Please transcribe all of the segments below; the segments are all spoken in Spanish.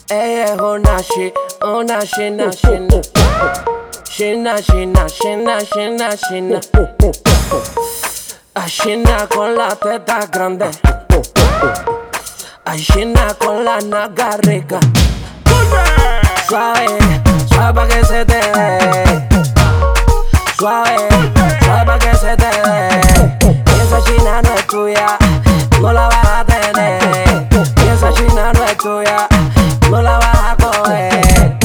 Ella es una shina, shina. Shina, shina, shina, shina, shina. Ay, shina con la teta grande. Ay, shina con la naga rica. Suave, suave pa' que se te dé. Suave, suave pa' que se te dé. Y esa china no es tuya, no la vas a tener. Y esa china no es tuya, no la vas a coger.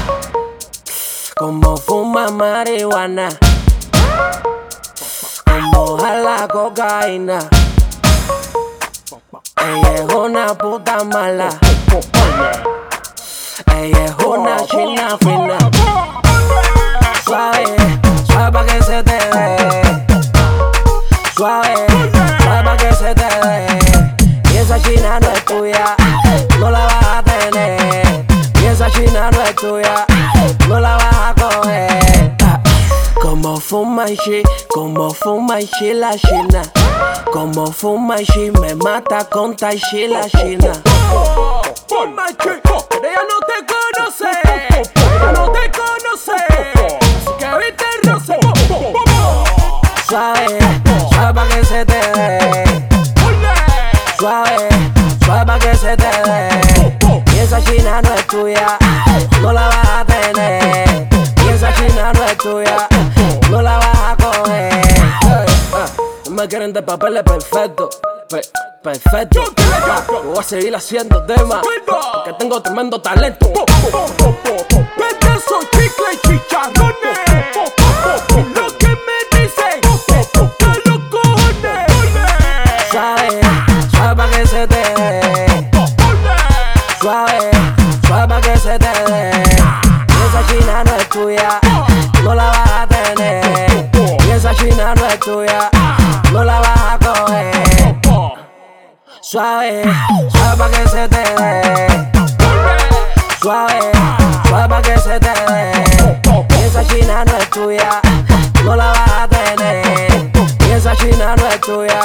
Como fuma marihuana, como jala cocaína. Ella es una puta mala. Ella es una china fina. Suave, suave pa' que se te dé. Suave, suave pa' que se te dé. Y esa china no es tuya, no la vas a tener. Y esa china no es tuya, no la vas a coger. Como fuma y shit, como fuma y shit la china. Como fuma y shit me mata con tai chi la china. Fuma y shit, pero ella no te conoce. Ella no te conoce. Así que viste el roce. Suave, suave pa' que se te dé. Suave, suave pa' que se te dé. Y esa china no es tuya, no la vas a tener. Y esa china no es tuya, no la vas a coger. No me quieren de papeles perfecto, perfecto. Voy a seguir haciendo temas porque tengo tremendo talento. Pedazo, chicle y chicharrones. Lo que me dicen, que los cojones. Suave, suave pa' que se te dé. Suave, suave pa' que se te dé. Y esa china no es tuya, no la vas a tener. Y esa china no es tuya, no la vas a coger. Suave, suave pa' que se te dé. Suave, suave pa' que se te dé. Y esa china no es tuya, no la vas a tener. Y esa china no es tuya,